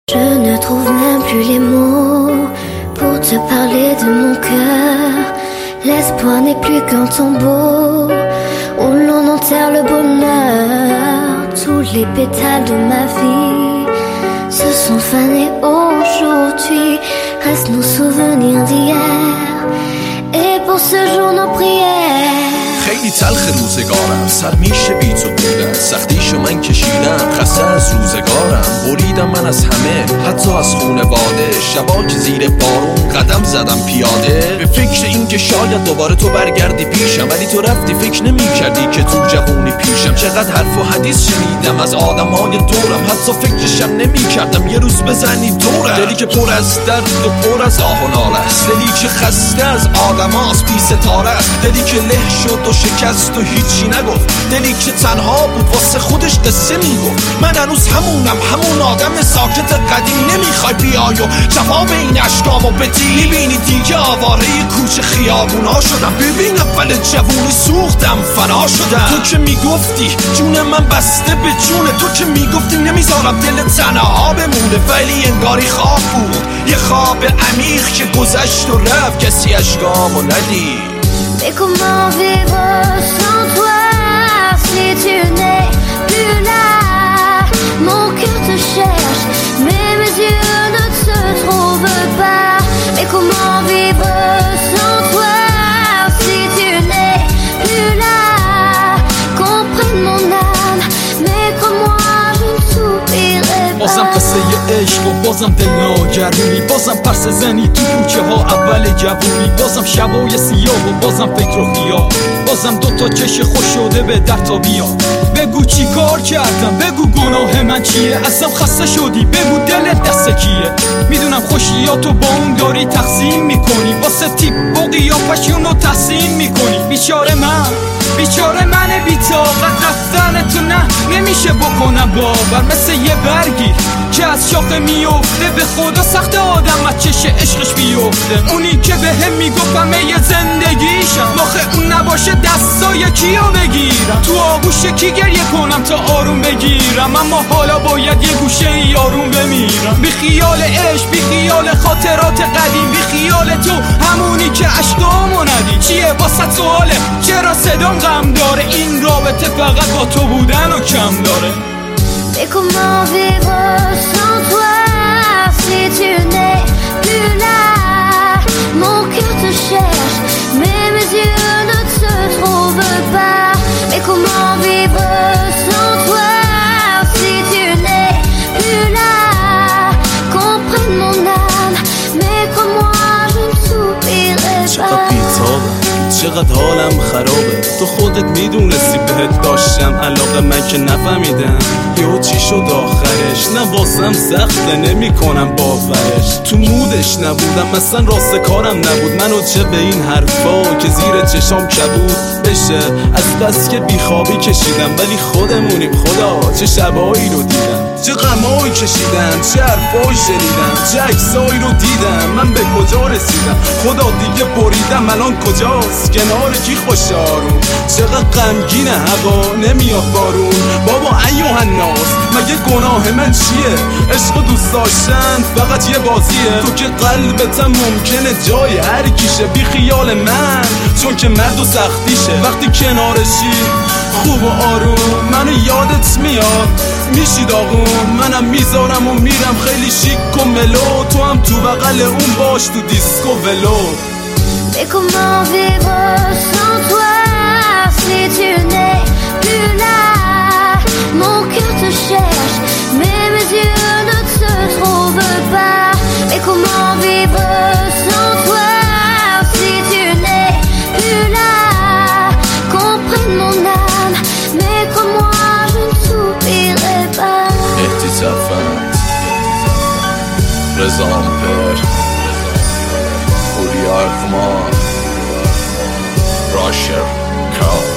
Je ne trouve même plus les mots pour te parler de mon cœur. L'espoir n'est plus qu'un tombeau où l'on enterre le bonheur. Tous les pétales de ma vie se sont fanés aujourd'hui. Restent nos souvenirs d'hier et pour ce jour nos prières. خیلی تلخ روزگارم، سر میشه بی تو بودن، سختیشو من کشیدم، خسته از روزگارم، بریدم من از همه، حتی از خونواده، شبا که زیر بارون قدم زدم پیاده، به فکر این که شاید دوباره تو برگردی پیشم، ولی تو رفتی فکر نمی کردی که تو جوونی پیشم. چقدر حرف و حدیث شنیدم از آدمای دورم، حتی فکرشم نمی کردم یه روز بزنی دورم. دلی که پر از درد و پر از آه و ناله است، دلی که خسته از آدماست بی ستاره است، دلی که له شد و شکست و هیچی نگفت، دلی که تنها بود واسه خودش قصه میگفت. من هنوز همونم، همون آدم ساکت قدیم. نمیخوای بیای و جواب این اشکامو بدی، میبینی دیگه آواره کوچه خیابونا شدم. ببین اول جوونی سوختم فنا شدم. تو که میگفتی جون من بسته به جونه، تو که میگفتی نمیذارم دل تنها بمونه، ولی انگاری خواب بود، یه خواب عمیق که گذشت و رفت، کسی اشکامو ندید. Mais comment vivre sans toi si tu n'es plus là? Mon cœur te cherche, mais mes yeux ne se trouvent pas. Mais comment vivre sans toi si tu n'es plus là? Comprenne mon âme, mais crois-moi, je ne soupirerai pas. بازم قصه عشق و بازم دل ناگرونی، بازم پرسه زنی تو کوچه ها اول جوونی، بازم شبای سیاه و بازم فکر و خیال، بازم دوتا چش خوش شده به در تا بیا. بگو چی کار کردم، بگو گناه من چیه، اصلا خسته شدی، بگو دلت دست کیه. میدونم خوشیاتو با اون داری تقسیم میکنی، واسه تیپ و قیافشونو تحسین میکنی. بیچاره من بی‌طاقت رفتن تو نه نمیشه بکنم باور، مثل یه برگی که از شاخه میفته، به خدا سخت آدم از چش عشقش بیفته. اونی که به هم میگفتم یه زندگیشم، آخه اون نباشه دستای کیو بگیرم، تو آغوش کی گریه کنم تا آروم بگیرم، اما حالا باید یه گوشه ای آروم بمیرم. بی خیال عشق، بی خیال خاطرات قدیم، بی خیال تو همونی که عشقامو ندی. چیه واسه سواله چرا صدام غم داره، این رابطه فقط با تو بودن و کم داره. Mais comment vivre sans toi si tu n'es plus là? Mon cœur te cherche, mais mes yeux ne se trouvent pas. Mais comment vivre sans toi si tu n'es plus là? Comprenne mon âme, mais crois-moi, je ne soupirerai pas. چقدر حالم خرابه، تو خودت میدونستی بهت داشتم علاقه، من که نفهمیدم یهو چی شد آخرش. نه واسم سخته نمی کنم باورش، تو مودش نبودم مثلا راست کارم نبود، منو چه به این حرفا که زیر چشام کبود بشه. از بس که بیخوابی کشیدم ولی خودمونیم، خدا چه شبایی رو دیدم، چه غمایی کشیدم، چه حرفایی شنیدم، چه عکسایی رو دیدم. من به کجا رسیدم خدا دیگه بریدم، الان کجاست کنار کی خوش آروم. چقدر غمگینه هوا نمیاد بارون، بابا ایوه الناس مگه گناه من چیه؟ عشق و دوست داشتن فقط یه بازیه، تو که قلبتم ممکنه جای هر کیشه. بی خیال من چون که مرد و سختیشه، وقتی کنارشی خوب و آروم منو یادت میاد میشی داغون. منم میذارم و میرم خیلی شیک و ملو، تو هم تو بغل اون باش تو دیسکو ولو. Mais comment vivre sans toi si tu n'es plus là? Mon cœur te cherche, mais mes yeux ne se trouvent pas. Mais comment vivre sans toi si tu n'es plus là? Comprenne mon âme, mais crois-moi, je ne soupirerai pas. احتسافات رضا امپر پوریا اقمار راشر کار